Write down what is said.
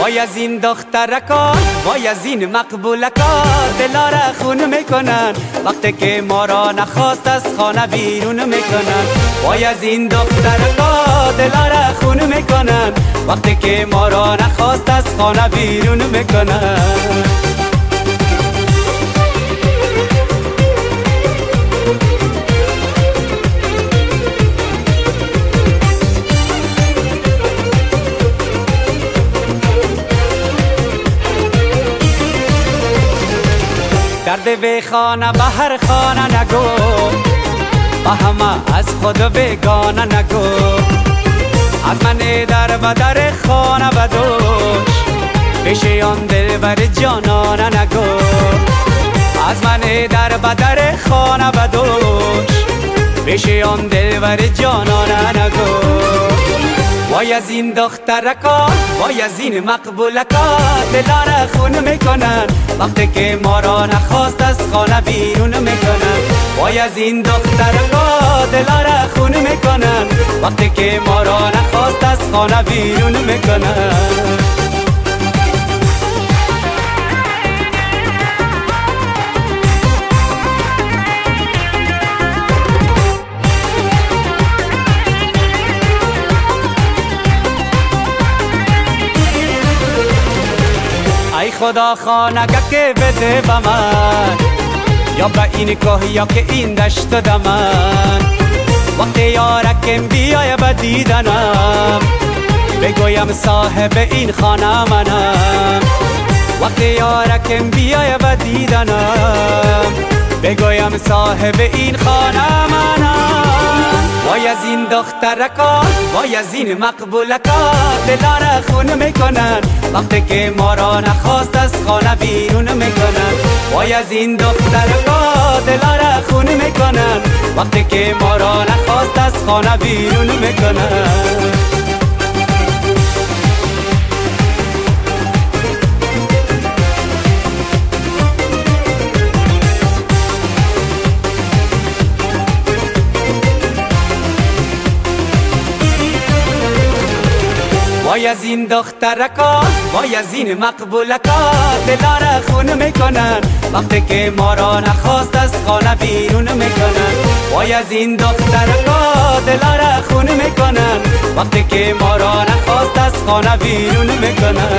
وای از این دخترکا، وای از این مقبولکا، دلا را خون میکنن وقتی که ما را نخواست از خانه بیرون میکنن. وای از این دخترکا، دلا را خون میکنن وقتی که ما را نخواست از خانه بیرون میکنن. درد به خانه به هر خانه نگو، با همه از خود بگانه نگو. از من در به در خانه بدوش، پیش آن دلبر جانانه نگو. از من در به در خانه بدوش، پیش آن دلبر جانانه نگو. وای از این دخترکا، وای از این مقبولکا، دلا را خون میکنن وقتی که ما را نخواست از خانه بیرون میکنن. وای از این دخترکا، دلا را خون میکنن وقتی که ما را نخواست از خانه بیرون میکنن. ای خدا خانگه که بده به من، یا به این کوه یا که این دشت دمن. وقتی یارکم بیای به دیدنم، بگویم صاحب این خانه منم. وقتی یارکم بیای به دیدنم، بگویم صاحب این خانه منم. وای از این دخترکا، وای از این مقبولکا، دلا را خون میکنن وقتی که ما را نخواست از خانه بیرون میکنن. وای از این دخترکا، دلا را خون میکنن وقتی که ما را نخواست از خانه بیرون میکنن. وای از این دخترکا، وای از این مقبولکا، دلا را خون میکنن وقتی که ما را نخواست از خانه بیرون میکنن. وای از این دخترکا، دلا را خون میکنن وقتی که ما را نخواست از خانه بیرون میکنن.